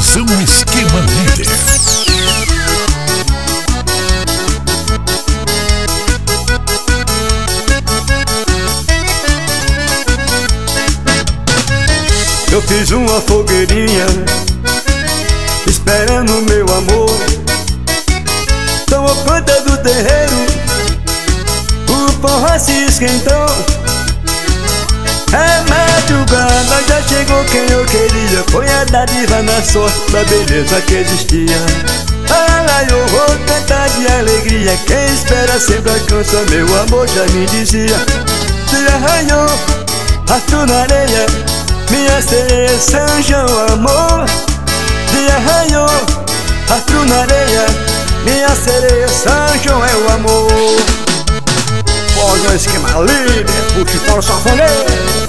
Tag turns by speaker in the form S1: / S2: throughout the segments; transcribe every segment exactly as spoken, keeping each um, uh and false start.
S1: Produção Esquema Líder.
S2: Eu fiz uma fogueirinha esperando meu amor. Tomou conta do terreiro, o forró se esquentou. É madrugada, já chegou quem eu queria. Foi a dádiva na sorte da beleza que existia. Fala, eu vou cantar de alegria. Quem espera sempre alcança, meu amor já me dizia. Se arranhou, rastro na areia, minha sereia São João, amor. Se arranhou, rastro na areia, minha sereia São João é o amor. Pós no esquema líder, puxe para o sanfoneiro.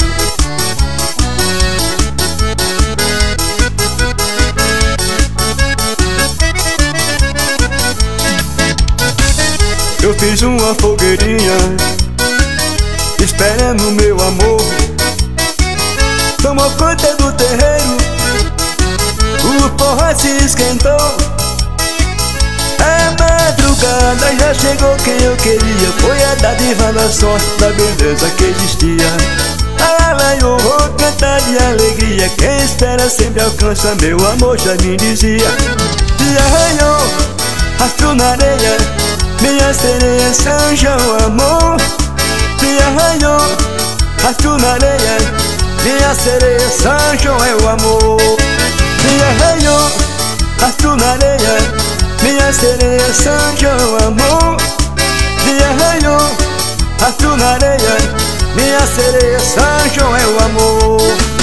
S2: Eu fiz uma fogueirinha esperando meu amor. Tomou conta do terreiro, o forró se esquentou. É madrugada, já chegou quem eu queria. Foi a dádiva da sorte da beleza que existia. Ela eu vou cantar de alegria. Quem espera sempre alcança, meu amor já me dizia. Se arranhou, rastro na areia, minha sereia São João, amor. Se arranhou, rastro na areia, minha sereia São João é o amor. Se arranhou, rastro na areia, minha sereia São João, amor. Se arranhou, rastro na areia, minha sereia São João é o amor.